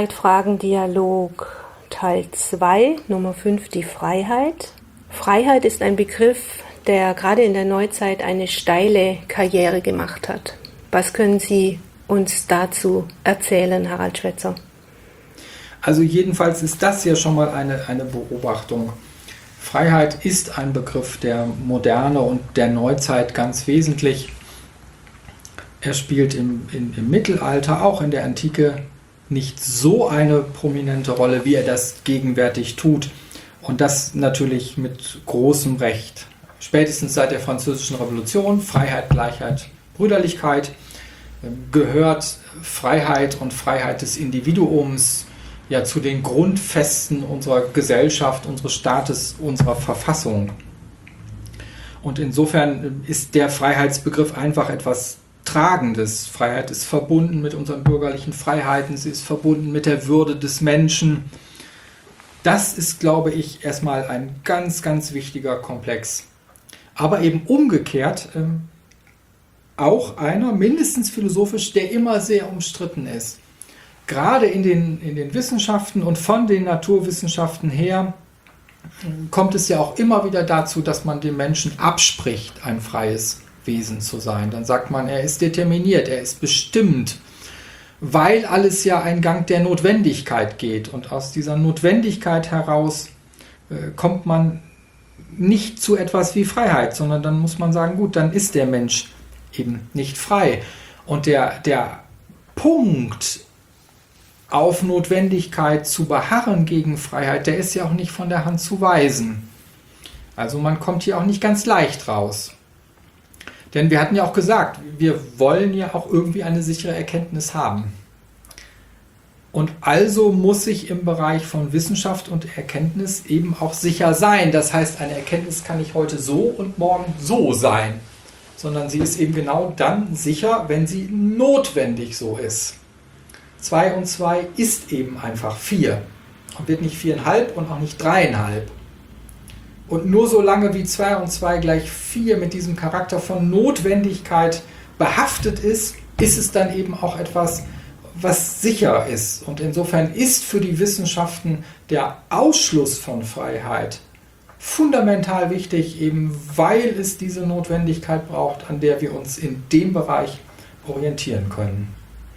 Zeitfragen-Dialog Teil 2, Nummer 5, die Freiheit. Freiheit ist ein Begriff, der gerade in der Neuzeit eine steile Karriere gemacht hat. Was können Sie uns dazu erzählen, Harald Schwetzer? Also jedenfalls ist das ja schon mal eine Beobachtung. Freiheit ist ein Begriff der Moderne und der Neuzeit ganz wesentlich. Er spielt im Mittelalter, auch in der Antike, nicht so eine prominente Rolle, wie er das gegenwärtig tut. Und das natürlich mit großem Recht. Spätestens seit der Französischen Revolution, Freiheit, Gleichheit, Brüderlichkeit, gehört Freiheit und Freiheit des Individuums ja zu den Grundfesten unserer Gesellschaft, unseres Staates, unserer Verfassung. Und insofern ist der Freiheitsbegriff einfach etwas Tragendes. Freiheit ist verbunden mit unseren bürgerlichen Freiheiten, sie ist verbunden mit der Würde des Menschen. Das ist, glaube ich, erstmal ein ganz, ganz wichtiger Komplex. Aber eben umgekehrt auch einer, mindestens philosophisch, der immer sehr umstritten ist. Gerade in den Wissenschaften und von den Naturwissenschaften her kommt es ja auch immer wieder dazu, dass man dem Menschen abspricht, ein freies Wesen zu sein. Dann sagt man, er ist determiniert, er ist bestimmt, weil alles ja einen Gang der Notwendigkeit geht. Und aus dieser Notwendigkeit heraus kommt man nicht zu etwas wie Freiheit, sondern dann muss man sagen, gut, dann ist der Mensch eben nicht frei. Und der Punkt, auf Notwendigkeit zu beharren gegen Freiheit, der ist ja auch nicht von der Hand zu weisen. Also man kommt hier auch nicht ganz leicht raus. Denn wir hatten ja auch gesagt, wir wollen ja auch irgendwie eine sichere Erkenntnis haben. Und also muss ich im Bereich von Wissenschaft und Erkenntnis eben auch sicher sein. Das heißt, eine Erkenntnis kann nicht heute so und morgen so sein, sondern sie ist eben genau dann sicher, wenn sie notwendig so ist. 2 und 2 ist eben einfach 4 und wird nicht 4,5 und auch nicht 3,5. Und nur so lange wie 2 und 2 gleich 4 mit diesem Charakter von Notwendigkeit behaftet ist, ist es dann eben auch etwas, was sicher ist. Und insofern ist für die Wissenschaften der Ausschluss von Freiheit fundamental wichtig, eben weil es diese Notwendigkeit braucht, an der wir uns in dem Bereich orientieren können.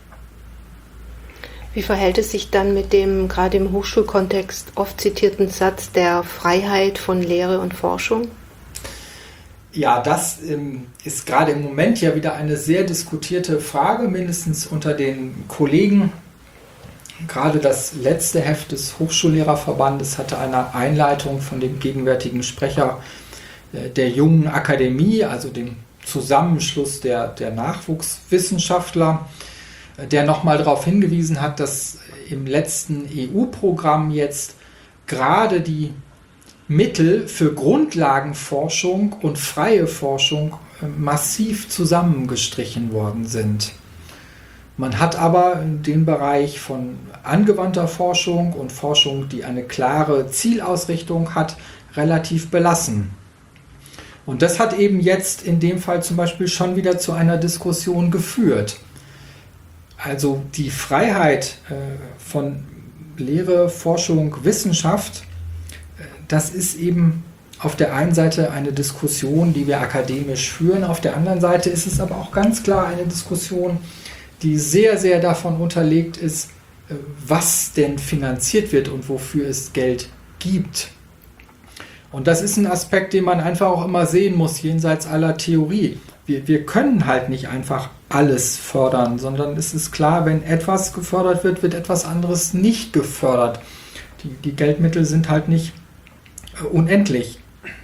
Wie verhält es sich dann mit dem gerade im Hochschulkontext oft zitierten Satz der Freiheit von Lehre und Forschung? Ja, das ist gerade im Moment ja wieder eine sehr diskutierte Frage, mindestens unter den Kollegen. Gerade das letzte Heft des Hochschullehrerverbandes hatte eine Einleitung von dem gegenwärtigen Sprecher der Jungen Akademie, also dem Zusammenschluss der Nachwuchswissenschaftler, der nochmal darauf hingewiesen hat, dass im letzten EU-Programm jetzt gerade die Mittel für Grundlagenforschung und freie Forschung massiv zusammengestrichen worden sind. Man hat aber den Bereich von angewandter Forschung und Forschung, die eine klare Zielausrichtung hat, relativ belassen. Und das hat eben jetzt in dem Fall zum Beispiel schon wieder zu einer Diskussion geführt. Also die Freiheit von Lehre, Forschung, Wissenschaft, das ist eben auf der einen Seite eine Diskussion, die wir akademisch führen, auf der anderen Seite ist es aber auch ganz klar eine Diskussion, die sehr, sehr davon unterlegt ist, was denn finanziert wird und wofür es Geld gibt. Und das ist ein Aspekt, den man einfach auch immer sehen muss, jenseits aller Theorie. Wir können halt nicht einfach alles fördern, sondern es ist klar, wenn etwas gefördert wird, wird etwas anderes nicht gefördert. Die Geldmittel sind halt nicht unendlich.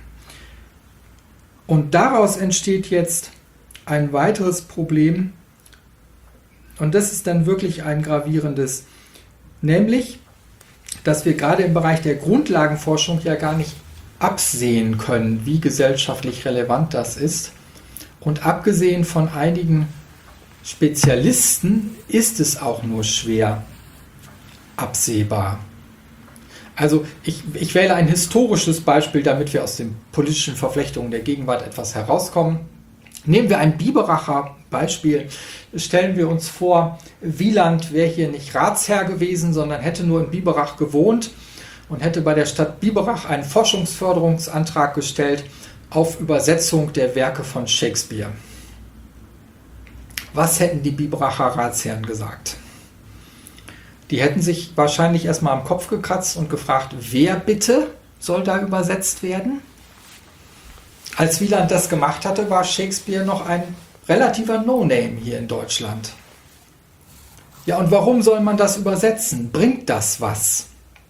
Und daraus entsteht jetzt ein weiteres Problem, und das ist dann wirklich ein gravierendes, nämlich, dass wir gerade im Bereich der Grundlagenforschung ja gar nicht absehen können, wie gesellschaftlich relevant das ist. Und abgesehen von einigen Spezialisten ist es auch nur schwer absehbar. Also ich wähle ein historisches Beispiel, damit wir aus den politischen Verflechtungen der Gegenwart etwas herauskommen. Nehmen wir ein Biberacher Beispiel, stellen wir uns vor, Wieland wäre hier nicht Ratsherr gewesen, sondern hätte nur in Biberach gewohnt und hätte bei der Stadt Biberach einen Forschungsförderungsantrag gestellt auf Übersetzung der Werke von Shakespeare. Was hätten die Biberacher Ratsherren gesagt? Die hätten sich wahrscheinlich erstmal am Kopf gekratzt und gefragt, wer bitte soll da übersetzt werden? Als Wieland das gemacht hatte, war Shakespeare noch ein relativer No-Name hier in Deutschland. Ja, und warum soll man das übersetzen? Bringt das was?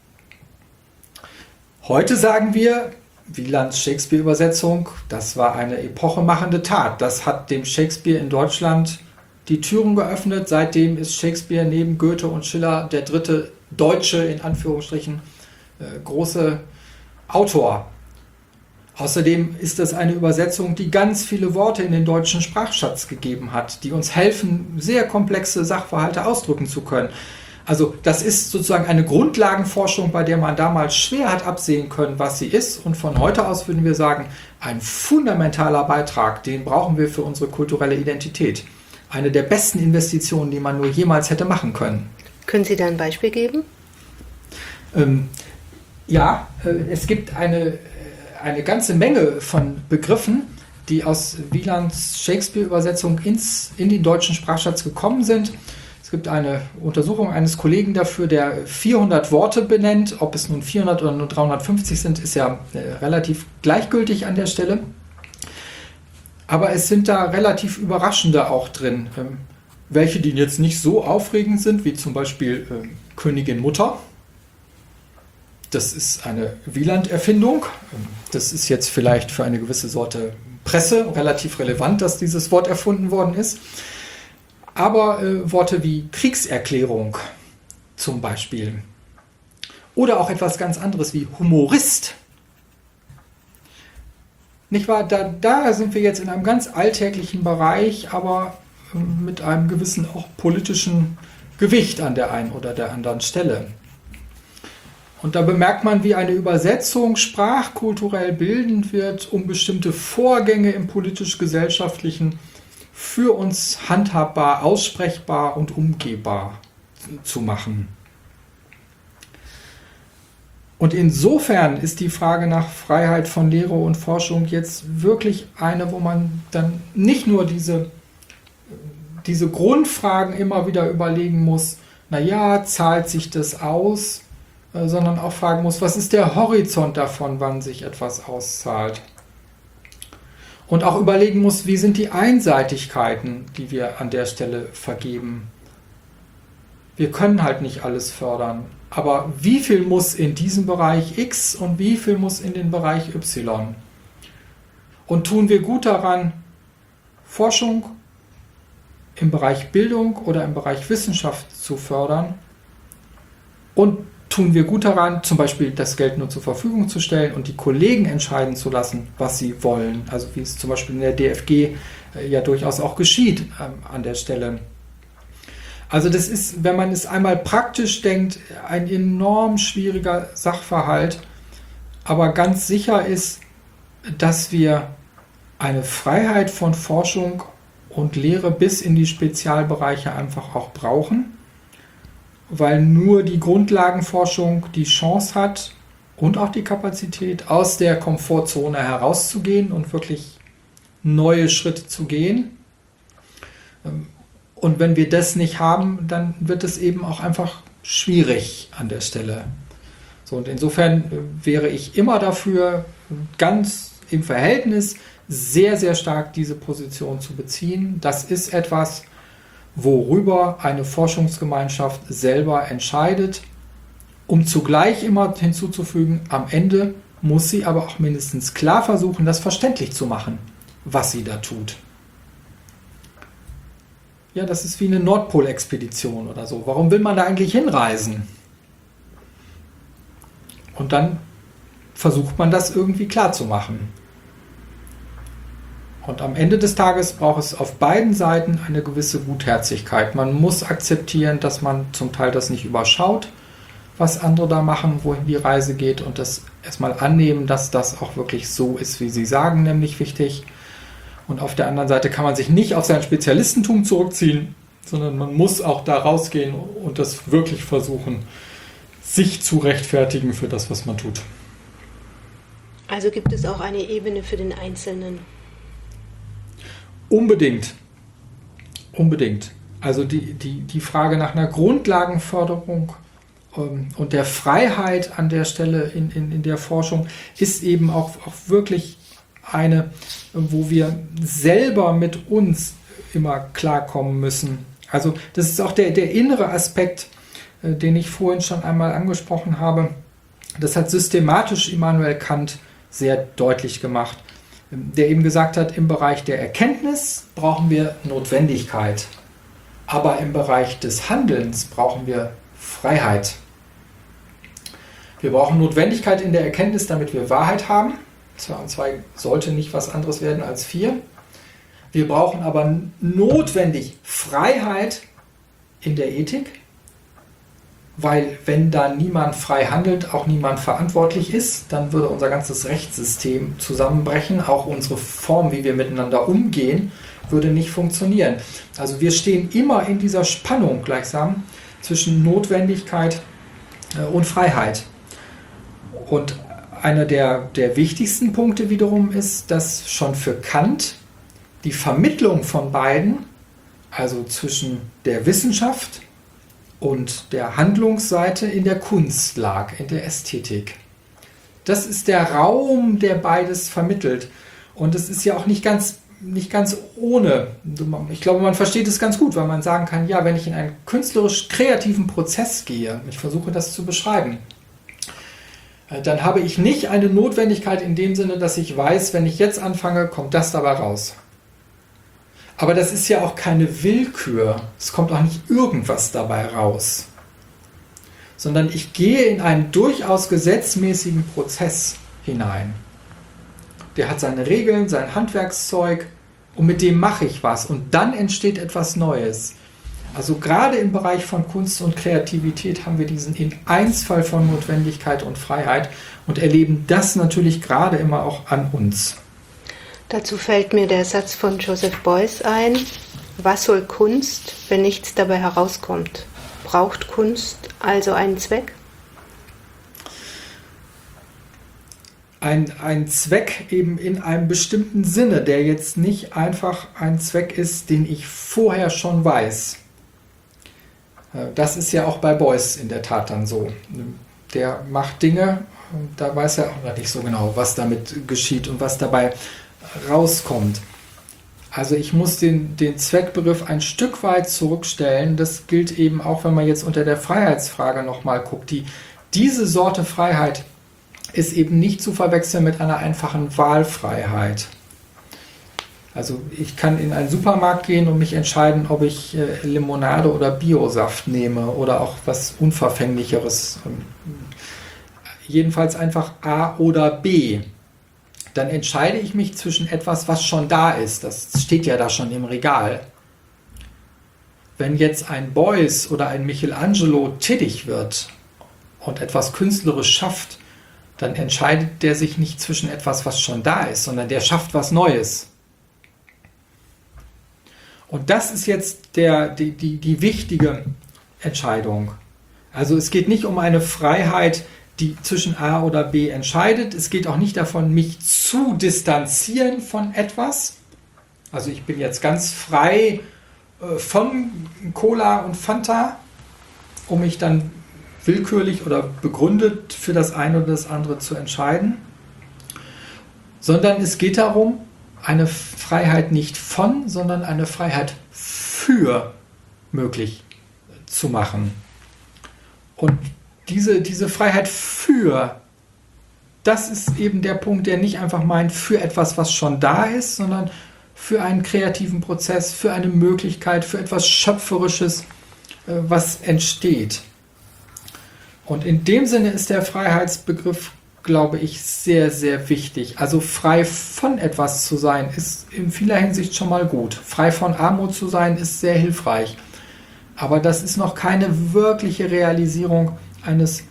Heute sagen wir, Wielands Shakespeare-Übersetzung, das war eine epochemachende Tat. Das hat dem Shakespeare in Deutschland die Türen geöffnet. Seitdem ist Shakespeare neben Goethe und Schiller der dritte deutsche, in Anführungsstrichen, große Autor. Außerdem ist es eine Übersetzung, die ganz viele Worte in den deutschen Sprachschatz gegeben hat, die uns helfen, sehr komplexe Sachverhalte ausdrücken zu können. Also das ist sozusagen eine Grundlagenforschung, bei der man damals schwer hat absehen können, was sie ist. Und von heute aus würden wir sagen, ein fundamentaler Beitrag, den brauchen wir für unsere kulturelle Identität. Eine der besten Investitionen, die man nur jemals hätte machen können. Können Sie da ein Beispiel geben? Es gibt eine ganze Menge von Begriffen, die aus Wielands Shakespeare-Übersetzung in den deutschen Sprachschatz gekommen sind. Es gibt eine Untersuchung eines Kollegen dafür, der 400 Worte benennt. Ob es nun 400 oder nur 350 sind, ist ja relativ gleichgültig an der Stelle. Aber es sind da relativ überraschende auch drin. Welche, die jetzt nicht so aufregend sind, wie zum Beispiel Königin Mutter. Das ist eine Wieland-Erfindung. Das ist jetzt vielleicht für eine gewisse Sorte Presse relativ relevant, dass dieses Wort erfunden worden ist. Aber Worte wie Kriegserklärung zum Beispiel. Oder auch etwas ganz anderes wie Humorist. Nicht wahr? Da sind wir jetzt in einem ganz alltäglichen Bereich, aber mit einem gewissen auch politischen Gewicht an der einen oder der anderen Stelle. Und da bemerkt man, wie eine Übersetzung sprachkulturell bildend wird, um bestimmte Vorgänge im politisch-gesellschaftlichen für uns handhabbar, aussprechbar und umgehbar zu machen. Und insofern ist die Frage nach Freiheit von Lehre und Forschung jetzt wirklich eine, wo man dann nicht nur diese Grundfragen immer wieder überlegen muss, naja, zahlt sich das aus, sondern auch fragen muss, was ist der Horizont davon, wann sich etwas auszahlt? Und auch überlegen muss, wie sind die Einseitigkeiten, die wir an der Stelle vergeben? Wir können halt nicht alles fördern, aber wie viel muss in diesem Bereich X und wie viel muss in den Bereich Y? Und tun wir gut daran, Forschung im Bereich Bildung oder im Bereich Wissenschaft zu fördern? Und tun wir gut daran, zum Beispiel das Geld nur zur Verfügung zu stellen und die Kollegen entscheiden zu lassen, was sie wollen. Also wie es zum Beispiel in der DFG ja durchaus auch geschieht an der Stelle. Also das ist, wenn man es einmal praktisch denkt, ein enorm schwieriger Sachverhalt. Aber ganz sicher ist, dass wir eine Freiheit von Forschung und Lehre bis in die Spezialbereiche einfach auch brauchen, weil nur die Grundlagenforschung die Chance hat und auch die Kapazität, aus der Komfortzone herauszugehen und wirklich neue Schritte zu gehen. Und wenn wir das nicht haben, dann wird es eben auch einfach schwierig an der Stelle. So, und insofern wäre ich immer dafür, ganz im Verhältnis sehr, sehr stark diese Position zu beziehen. Das ist etwas, worüber eine Forschungsgemeinschaft selber entscheidet, um zugleich immer hinzuzufügen, am Ende muss sie aber auch mindestens klar versuchen, das verständlich zu machen, was sie da tut. Ja, das ist wie eine Nordpolexpedition oder so. Warum will man da eigentlich hinreisen? Und dann versucht man das irgendwie klar zu machen. Und am Ende des Tages braucht es auf beiden Seiten eine gewisse Gutherzigkeit. Man muss akzeptieren, dass man zum Teil das nicht überschaut, was andere da machen, wohin die Reise geht, und das erstmal annehmen, dass das auch wirklich so ist, wie sie sagen, nämlich wichtig. Und auf der anderen Seite kann man sich nicht auf sein Spezialistentum zurückziehen, sondern man muss auch da rausgehen und das wirklich versuchen, sich zu rechtfertigen für das, was man tut. Also gibt es auch eine Ebene für den Einzelnen? Unbedingt. Unbedingt. Also die Frage nach einer Grundlagenförderung und der Freiheit an der Stelle in der Forschung ist eben auch wirklich eine, wo wir selber mit uns immer klarkommen müssen. Also das ist auch der innere Aspekt, den ich vorhin schon einmal angesprochen habe. Das hat systematisch Immanuel Kant sehr deutlich gemacht, der eben gesagt hat, im Bereich der Erkenntnis brauchen wir Notwendigkeit, aber im Bereich des Handelns brauchen wir Freiheit. Wir brauchen Notwendigkeit in der Erkenntnis, damit wir Wahrheit haben. 2 und 2 sollte nicht was anderes werden als 4. Wir brauchen aber notwendig Freiheit in der Ethik, weil wenn da niemand frei handelt, auch niemand verantwortlich ist, dann würde unser ganzes Rechtssystem zusammenbrechen, auch unsere Form, wie wir miteinander umgehen, würde nicht funktionieren. Also wir stehen immer in dieser Spannung gleichsam zwischen Notwendigkeit und Freiheit. Und einer der wichtigsten Punkte wiederum ist, dass schon für Kant die Vermittlung von beiden, also zwischen der Wissenschaft und der Handlungsseite in der Kunst lag, in der Ästhetik. Das ist der Raum, der beides vermittelt. Und es ist ja auch nicht ganz ohne. Ich glaube, man versteht es ganz gut, weil man sagen kann, ja, wenn ich in einen künstlerisch-kreativen Prozess gehe, ich versuche das zu beschreiben, dann habe ich nicht eine Notwendigkeit in dem Sinne, dass ich weiß, wenn ich jetzt anfange, kommt das dabei raus. Aber das ist ja auch keine Willkür. Es kommt auch nicht irgendwas dabei raus. Sondern ich gehe in einen durchaus gesetzmäßigen Prozess hinein. Der hat seine Regeln, sein Handwerkszeug und mit dem mache ich was. Und dann entsteht etwas Neues. Also gerade im Bereich von Kunst und Kreativität haben wir diesen Einsfall von Notwendigkeit und Freiheit und erleben das natürlich gerade immer auch an uns. Dazu fällt mir der Satz von Joseph Beuys ein: Was soll Kunst, wenn nichts dabei herauskommt? Braucht Kunst also einen Zweck? Ein Zweck eben in einem bestimmten Sinne, der jetzt nicht einfach ein Zweck ist, den ich vorher schon weiß. Das ist ja auch bei Beuys in der Tat dann so. Der macht Dinge, da weiß er auch noch nicht so genau, was damit geschieht und was dabei rauskommt. Also ich muss den Zweckbegriff ein Stück weit zurückstellen. Das gilt eben auch, wenn man jetzt unter der Freiheitsfrage nochmal guckt. Diese Sorte Freiheit ist eben nicht zu verwechseln mit einer einfachen Wahlfreiheit. Also ich kann in einen Supermarkt gehen und mich entscheiden, ob ich Limonade oder Biosaft nehme oder auch was Unverfänglicheres. Jedenfalls einfach A oder B. Dann entscheide ich mich zwischen etwas, was schon da ist. Das steht ja da schon im Regal. Wenn jetzt ein Beuys oder ein Michelangelo tätig wird und etwas künstlerisch schafft, dann entscheidet der sich nicht zwischen etwas, was schon da ist, sondern der schafft was Neues. Und das ist jetzt die wichtige Entscheidung. Also es geht nicht um eine Freiheit, die zwischen A oder B entscheidet. Es geht auch nicht davon, mich zu distanzieren von etwas. Also ich bin jetzt ganz frei von Cola und Fanta, um mich dann willkürlich oder begründet für das eine oder das andere zu entscheiden. Sondern es geht darum, eine Freiheit nicht von, sondern eine Freiheit für möglich zu machen. Und diese Freiheit für, das ist eben der Punkt, der nicht einfach meint, für etwas, was schon da ist, sondern für einen kreativen Prozess, für eine Möglichkeit, für etwas Schöpferisches, was entsteht. Und in dem Sinne ist der Freiheitsbegriff, glaube ich, sehr, sehr wichtig. Also frei von etwas zu sein, ist in vieler Hinsicht schon mal gut. Frei von Armut zu sein, ist sehr hilfreich. Aber das ist noch keine wirkliche Realisierung eines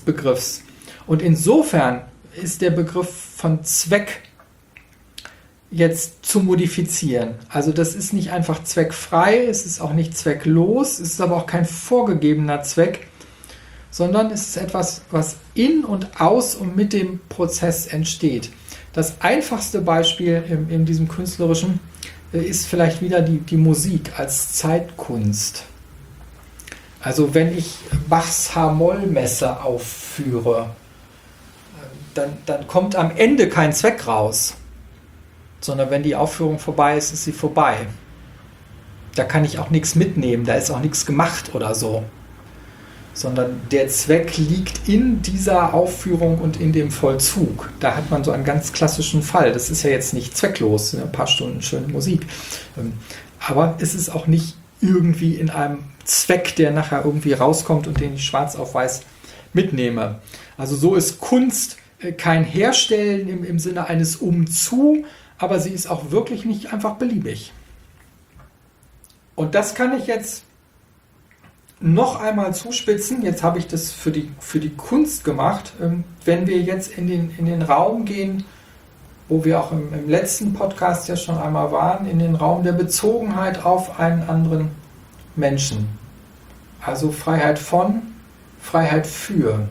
Freiheitsbegriffs. Und insofern ist der Begriff von Zweck jetzt zu modifizieren. Also das ist nicht einfach zweckfrei, es ist auch nicht zwecklos, es ist aber auch kein vorgegebener Zweck, sondern es ist etwas, was in und aus und mit dem Prozess entsteht. Das einfachste Beispiel in diesem Künstlerischen ist vielleicht wieder die Musik als Zeitkunst. Also wenn ich Bachs H-Moll-Messe aufführe, dann kommt am Ende kein Zweck raus, sondern wenn die Aufführung vorbei ist, ist sie vorbei. Da kann ich auch nichts mitnehmen, da ist auch nichts gemacht oder so, sondern der Zweck liegt in dieser Aufführung und in dem Vollzug. Da hat man so einen ganz klassischen Fall. Das ist ja jetzt nicht zwecklos, ein paar Stunden schöne Musik, aber es ist auch nicht irgendwie in einem Zweck, der nachher irgendwie rauskommt und den ich schwarz auf weiß mitnehme. Also so ist Kunst kein Herstellen im Sinne eines Umzu, aber sie ist auch wirklich nicht einfach beliebig. Und das kann ich jetzt noch einmal zuspitzen. Jetzt habe ich das für die Kunst gemacht. Wenn wir jetzt in den Raum gehen, wo wir auch im letzten Podcast ja schon einmal waren, in den Raum der Bezogenheit auf einen anderen Menschen. Also Freiheit von, Freiheit für.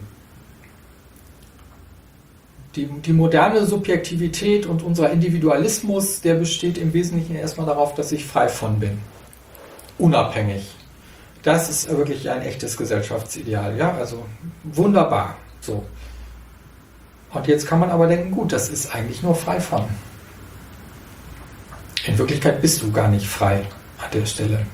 Die moderne Subjektivität und unser Individualismus, der besteht im Wesentlichen erstmal darauf, dass ich frei von bin. Unabhängig. Das ist wirklich ein echtes Gesellschaftsideal. Ja? Also wunderbar. So. Und jetzt kann man aber denken, gut, das ist eigentlich nur frei von. In Wirklichkeit bist du gar nicht frei an der Stelle.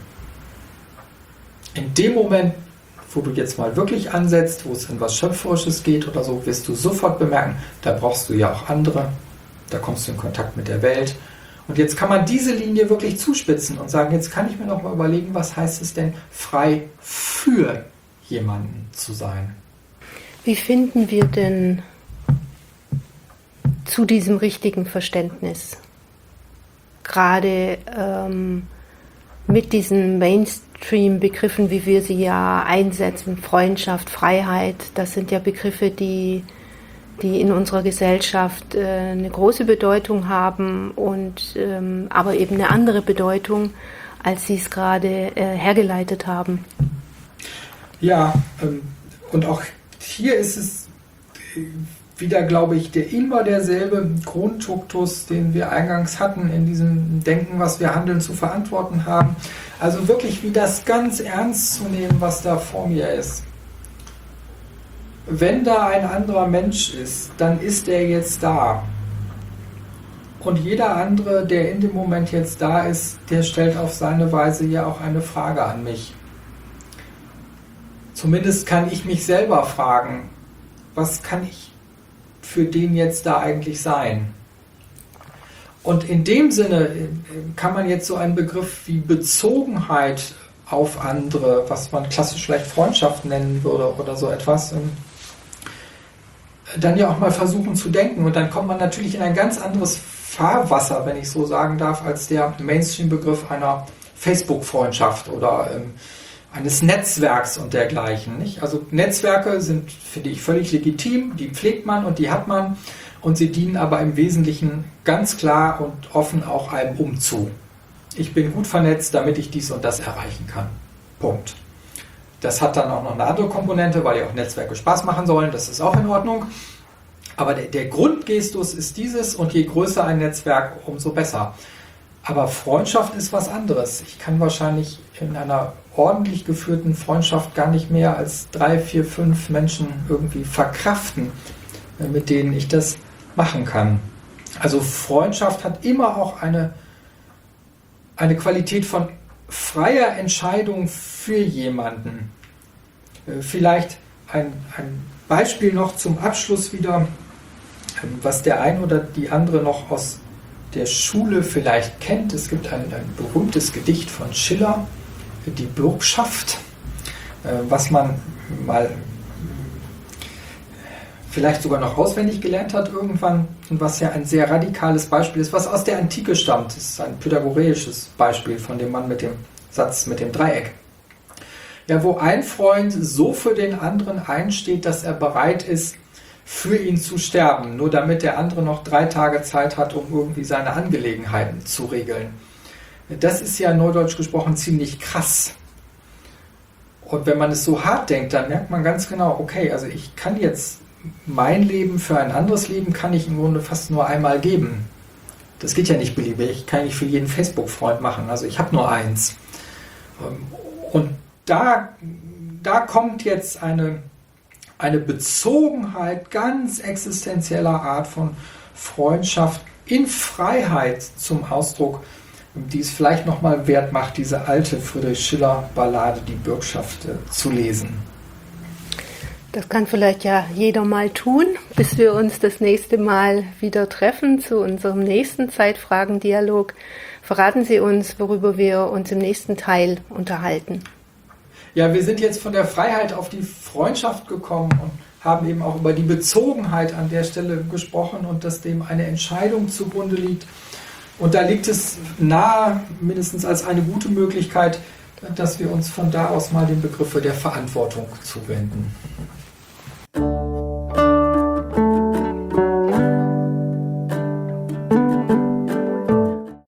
In dem Moment, wo du jetzt mal wirklich ansetzt, wo es in was Schöpferisches geht oder so, wirst du sofort bemerken, da brauchst du ja auch andere, da kommst du in Kontakt mit der Welt. Und jetzt kann man diese Linie wirklich zuspitzen und sagen, jetzt kann ich mir noch mal überlegen, was heißt es denn, frei für jemanden zu sein? Wie finden wir denn zu diesem richtigen Verständnis? Gerade mit diesen Mainstream-Begriffen, wie wir sie ja einsetzen, Freundschaft, Freiheit, das sind ja Begriffe, die in unserer Gesellschaft eine große Bedeutung haben und aber eben eine andere Bedeutung, als sie es gerade hergeleitet haben. Ja, und auch hier ist es wieder, glaube ich, immer derselbe Grundduktus, den wir eingangs hatten in diesem Denken, was wir handeln, zu verantworten haben. Also wirklich wie das ganz ernst zu nehmen, was da vor mir ist. Wenn da ein anderer Mensch ist, dann ist er jetzt da. Und jeder andere, der in dem Moment jetzt da ist, der stellt auf seine Weise ja auch eine Frage an mich. Zumindest kann ich mich selber fragen, was kann ich für den jetzt da eigentlich sein? Und in dem Sinne kann man jetzt so einen Begriff wie Bezogenheit auf andere, was man klassisch vielleicht Freundschaft nennen würde oder so etwas, dann ja auch mal versuchen zu denken. Und dann kommt man natürlich in ein ganz anderes Fahrwasser, wenn ich so sagen darf, als der Mainstream-Begriff einer Facebook-Freundschaft oder eines Netzwerks und dergleichen. Nicht? Also Netzwerke sind, finde ich, völlig legitim, die pflegt man und die hat man und sie dienen aber im Wesentlichen ganz klar und offen auch einem Umzu. Ich bin gut vernetzt, damit ich dies und das erreichen kann. Punkt. Das hat dann auch noch eine andere Komponente, weil ja auch Netzwerke Spaß machen sollen, das ist auch in Ordnung. Aber der Grundgestus ist dieses und je größer ein Netzwerk, umso besser. Aber Freundschaft ist was anderes. Ich kann wahrscheinlich in einer ordentlich geführten Freundschaft gar nicht mehr als 3, 4, 5 Menschen irgendwie verkraften, mit denen ich das machen kann. Also Freundschaft hat immer auch eine Qualität von freier Entscheidung für jemanden. Vielleicht ein Beispiel noch zum Abschluss wieder, was der ein oder die andere noch aus der Schule vielleicht kennt. Es gibt ein berühmtes Gedicht von Schiller, die Bürgschaft, was man mal vielleicht sogar noch auswendig gelernt hat irgendwann und was ja ein sehr radikales Beispiel ist, was aus der Antike stammt. Das ist ein pythagoreisches Beispiel von dem Mann mit dem Satz mit dem Dreieck. Ja, wo ein Freund so für den anderen einsteht, dass er bereit ist, für ihn zu sterben, nur damit der andere noch 3 Tage Zeit hat, um irgendwie seine Angelegenheiten zu regeln. Das ist ja neudeutsch gesprochen ziemlich krass. Und wenn man es so hart denkt, dann merkt man ganz genau, okay, also ich kann jetzt mein Leben für ein anderes Leben kann ich im Grunde fast nur einmal geben. Das geht ja nicht beliebig. Ich kann nicht für jeden Facebook-Freund machen. Also ich habe nur eins. Und da kommt jetzt eine Bezogenheit ganz existenzieller Art von Freundschaft in Freiheit zum Ausdruck, die es vielleicht nochmal wert macht, diese alte Friedrich Schiller-Ballade, die Bürgschaft, zu lesen. Das kann vielleicht ja jeder mal tun, bis wir uns das nächste Mal wieder treffen zu unserem nächsten Zeitfragen-Dialog. Verraten Sie uns, worüber wir uns im nächsten Teil unterhalten. Ja, wir sind jetzt von der Freiheit auf die Freundschaft gekommen und haben eben auch über die Bezogenheit an der Stelle gesprochen und dass dem eine Entscheidung zugrunde liegt. Und da liegt es nahe, mindestens als eine gute Möglichkeit, dass wir uns von da aus mal dem Begriff der Verantwortung zuwenden.